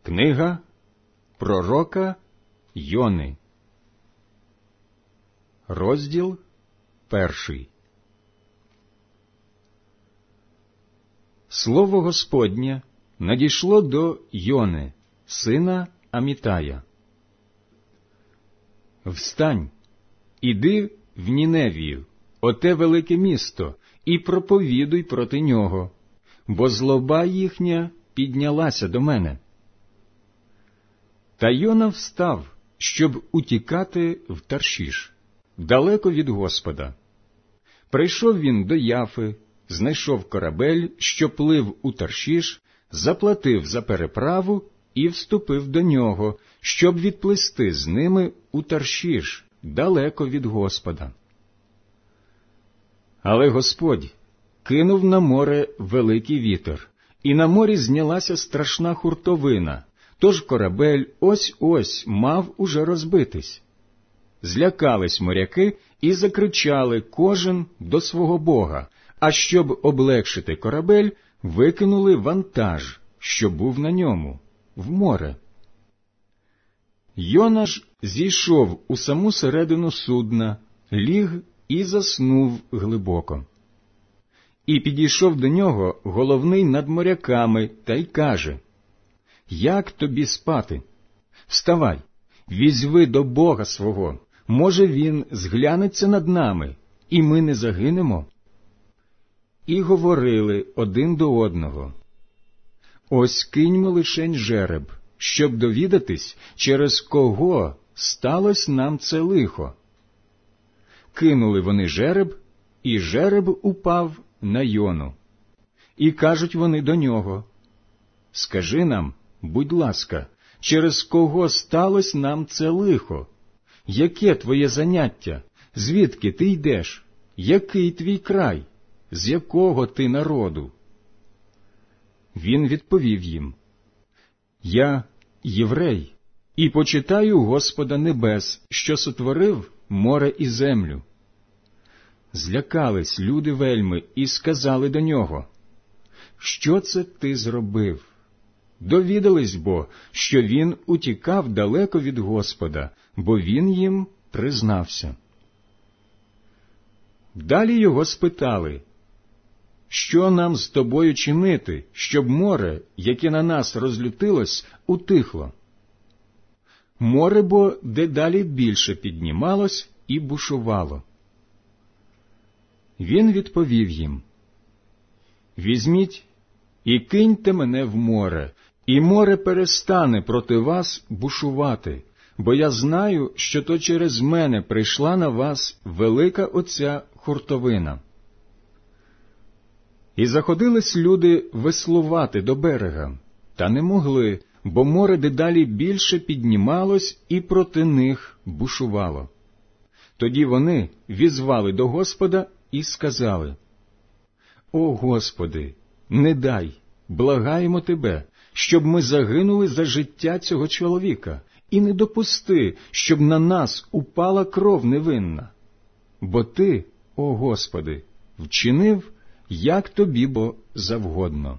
Книга пророка Йони. Розділ 1. Слово Господнє надійшло до Йони, сина Амітая. Встань, іди в Ніневію, оте велике місто, і проповідуй проти нього, бо злоба їхня піднялася до мене. Та Йона встав, щоб утікати в Таршіш, далеко від Господа. Прийшов він до Яфи, знайшов корабель, що плив у Таршіш, заплатив за переправу і вступив до нього, щоб відплисти з ними у Таршіш, далеко від Господа. Але Господь кинув на море великий вітер, і на морі знялася страшна хуртовина, тож корабель ось-ось мав уже розбитись. Злякались моряки і закричали кожен до свого бога, а щоб облегшити корабель, викинули вантаж, що був на ньому, в море. Йона ж зійшов у саму середину судна, ліг і заснув глибоко. І підійшов до нього головний над моряками та й каже: «Як тобі спати? Вставай, візьви до Бога свого, може, він зглянеться над нами, і ми не загинемо?» І говорили один до одного: «Ось киньмо лишень жереб, щоб довідатись, через кого сталося нам це лихо». Кинули вони жереб, і жереб упав на Йону. І кажуть вони до нього: «Скажи нам, будь ласка, через кого сталося нам це лихо? Яке твоє заняття? Звідки ти йдеш? Який твій край? З якого ти народу?» Він відповів їм: «Я єврей, і почитаю Господа небес, що сотворив море і землю». Злякались люди вельми і сказали до нього: «Що це ти зробив?» Довідались бо, що він утікав далеко від Господа, бо він їм признався. Далі його спитали: «Що нам з тобою чинити, щоб море, яке на нас розлютилось, утихло?» Море бо дедалі більше піднімалось і бушувало. Він відповів їм: «Візьміть і киньте мене в море, і море перестане проти вас бушувати, бо я знаю, що то через мене прийшла на вас велика оця хуртовина». І заходились люди веслувати до берега, та не могли, бо море дедалі більше піднімалось і проти них бушувало. Тоді вони візвали до Господа і сказали: «О Господи, не дай, благаємо Тебе, щоб ми загинули за життя цього чоловіка, і не допусти, щоб на нас упала кров невинна. Бо Ти, о Господи, вчинив, як Тобі бо завгодно».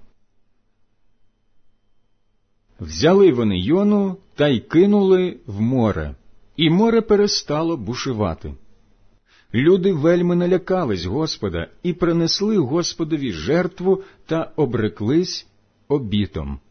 Взяли вони Йону та й кинули в море, і море перестало бушувати. Люди вельми налякались Господа і принесли Господові жертву та обреклись обітом.